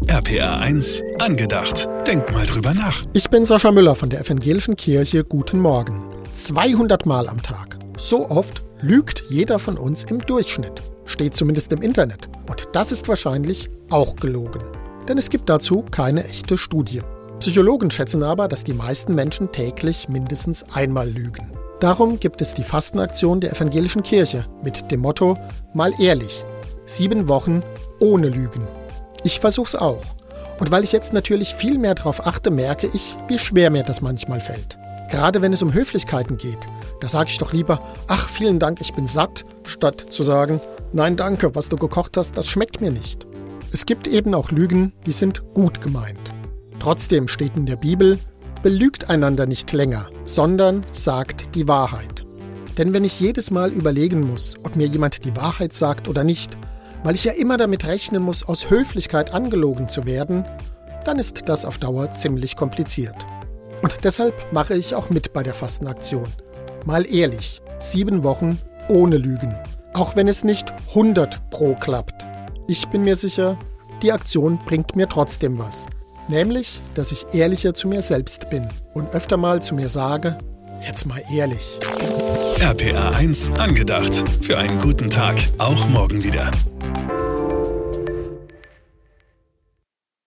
RPR 1 angedacht. Denk mal drüber nach. Ich bin Sascha Müller von der Evangelischen Kirche. Guten Morgen. 200 Mal am Tag. So oft lügt jeder von uns im Durchschnitt. Steht zumindest im Internet. Und das ist wahrscheinlich auch gelogen. Denn es gibt dazu keine echte Studie. Psychologen schätzen aber, dass die meisten Menschen täglich mindestens einmal lügen. Darum gibt es die Fastenaktion der Evangelischen Kirche mit dem Motto Mal ehrlich. 7 Wochen ohne Lügen. Ich versuch's auch. Und weil ich jetzt natürlich viel mehr darauf achte, merke ich, wie schwer mir das manchmal fällt. Gerade wenn es um Höflichkeiten geht, da sage ich doch lieber, ach, vielen Dank, ich bin satt, statt zu sagen, nein, danke, was du gekocht hast, das schmeckt mir nicht. Es gibt eben auch Lügen, die sind gut gemeint. Trotzdem steht in der Bibel, belügt einander nicht länger, sondern sagt die Wahrheit. Denn wenn ich jedes Mal überlegen muss, ob mir jemand die Wahrheit sagt oder nicht, weil ich ja immer damit rechnen muss, aus Höflichkeit angelogen zu werden, dann ist das auf Dauer ziemlich kompliziert. Und deshalb mache ich auch mit bei der Fastenaktion. Mal ehrlich, 7 Wochen ohne Lügen. Auch wenn es nicht 100% klappt. Ich bin mir sicher, die Aktion bringt mir trotzdem was. Nämlich, dass ich ehrlicher zu mir selbst bin und öfter mal zu mir sage, jetzt mal ehrlich. RPR 1 angedacht. Für einen guten Tag, auch morgen wieder.